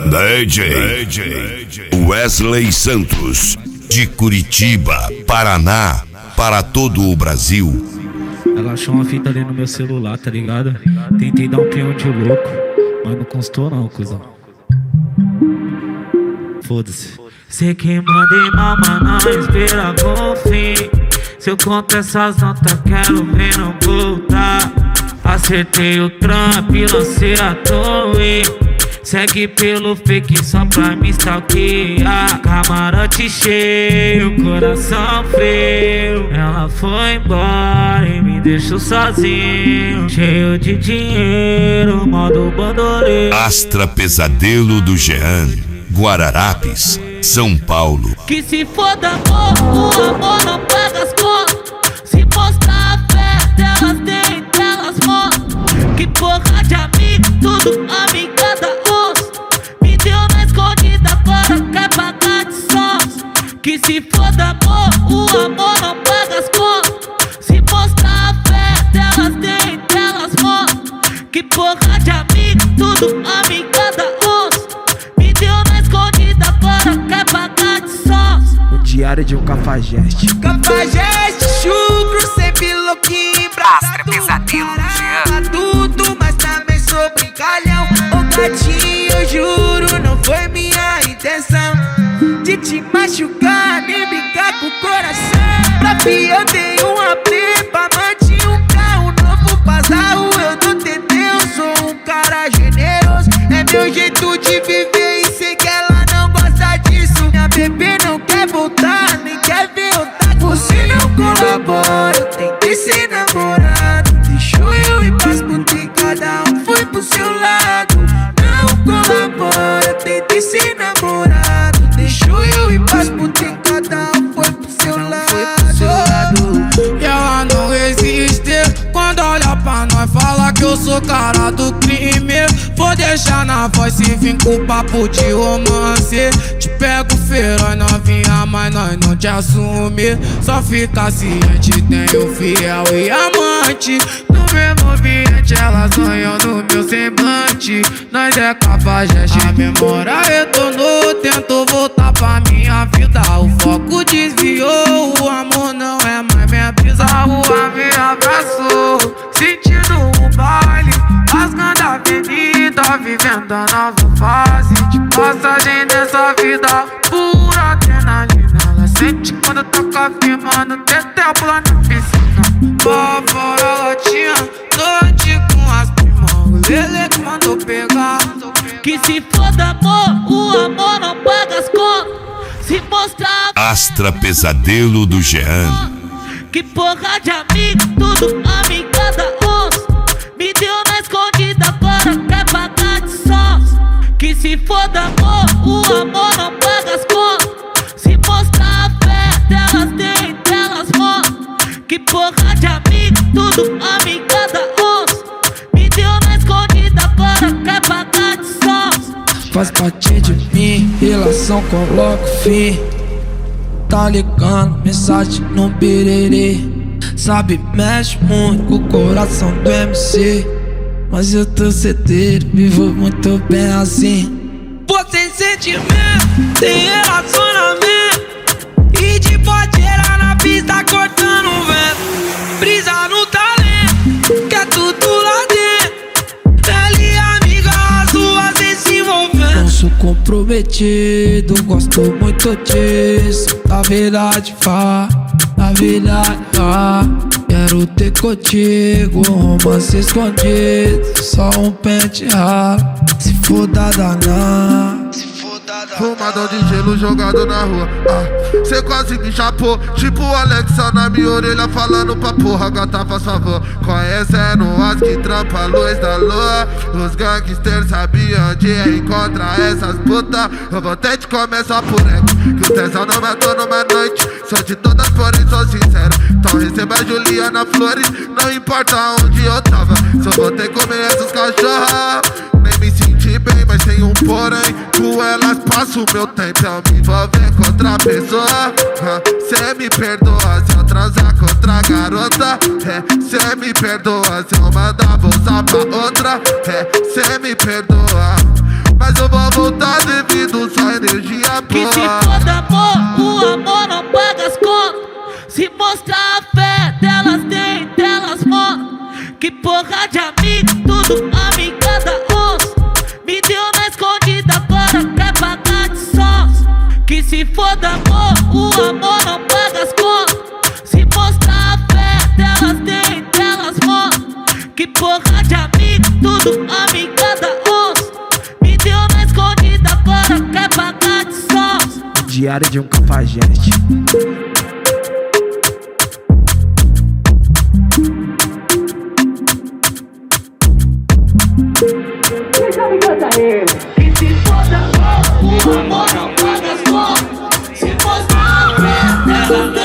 DJ Wesley Santos, de Curitiba, Paraná, para todo o Brasil. Ela achou uma fita ali no meu celular, tá ligado? Tentei dar um peão de louco, mas não constou não, cuzão. Foda-se. Cê que manda mamar na espera com fim. Se eu conto essas notas, quero ver não voltar. Acertei o trampo e lancei a torre. Segue pelo fake só pra me stalkear. Camarote cheio, coração frio. Ela foi embora e me deixou sozinho, cheio de dinheiro, modo bandoleiro. Astra Pesadelo do Jean, Guararapes, São Paulo. Que se foda amor, o amor não paga as contas. Se mostrar a fé delas tem, delas mostram. Que porra de amigo, tudo amigada osso. Me deu na escondida, agora quer pagar de sons. Que se foda amor, o amor não paga as contas. Se mostrar a fé delas tem, delas mostram. Que porra de amigo, tudo amigada osso. Me deu na escondida, agora quer pagar de sons. O diário de um cafajeste. Cafajeste, chucro, sempre louquinho, Astra Pesadelo do Jean. adulto, mas também sou brincalhão. Ô gatinho, eu juro, não foi minha intenção de te machucar, nem brincar com o coração. Pra fi eu dei um AP, pra manter um carro novo, pasarro eu não tentei. Eu sou um cara generoso, é meu jeito de viver e sei que ela não gosta disso. Minha bebê não quer voltar, nem quer ver eu tá. Você não colabora, eu tentei ser namorado. Deixou eu ir pras putas, cada um foi pro seu lado. Não colabora, eu tentei ser namorado. Deixou eu ir pras putas, cada um foi pro seu lado. E ela não resiste quando olha pra nós, fala que eu sou cara do crime. Vou deixar na voz se vir com papo de romance. Te pego feroz novinha, mas nós não te assume. Só fica ciente, tenho fiel e amante. No mesmo ambiente elas sonham no meu semblante. Nós é cafajeste, a memória retornou. Tento voltar pra minha vida, o foco desviou. O amor não é mais minha brisa, a rua me abraçou. Sentindo o baile, rasgando a avenida, vivendo a nova fase de passagem dessa vida. Pura adrenalina, ela sente quando toca firmando. Tetel pula na piscina, pra fora latinha, noite com as primas. O Lele que mandou pegar. Que se foda amor, o amor não paga as contas. Se mostrar Astra Pesadelo do Jean. que porra de amigo, tudo amigada osso. Me deu na escondida, agora quer pagar de sons. Que se foda amor, o amor não paga as contas. Se mostrar a fé delas tem, delas mostram. Que porra de amigo, tudo amigada osso. Me deu na escondida, agora quer pagar de sons. Faz parte de mim, relação coloco fim. Tá ligando, mensagem no birerê. Sabe, mexe muito com o coração do MC. Mas eu tô certeiro, vivo muito bem assim. Pô, sem sentimento, tem relacionamento. E de boteira na pista cortando o vento. Brisa no talento, que é tudo lá dentro. Pele e amiga, as duas se envolvendo. Não sou comprometido, gosto muito disso. Na verdade, na verdade, quero ter contigo um romance escondido, só um pente ralo. Se for danar, Fumador de gelo jogado na rua. Cê quase me chapou, tipo Alexa na minha orelha falando pra porra, gata faz favor. Conhecendo as que trampa a luz da lua. Os gangsters sabiam onde encontrar essas putas. Eu vou ter de começar por ela, que o tesão não matou numa noite. Sou de todas, porém sou sincero. Então receba a Juliana Flores, não importa onde eu tava. Só vou ter que comer essas cachorras. Nem me senti bem, mas tem um porém. Com elas passo meu tempo, eu me envolver com outra pessoa. Cê me perdoa se eu transar com outra garota. Cê me perdoa se eu mandar voltar pra outra. Cê me perdoa. mas eu vou voltar devido só energia Que se boa. foda amor, o amor não paga as contas. Se mostrar a fé delas tem, delas mostram. Que porra de amigo, tudo amiga da onça. Me deu na escondida, agora quer pagar de sons. Que se foda amor, o amor não paga as contas. Se mostrar a fé delas tem, delas mostram. Que porra de amigo, tudo amiga da onça. Me deu na escondida, agora quer pagar de sons. Diário de um cafajeste. Que se foda amor, o amor não paga as contas. Se mostrar a fé delas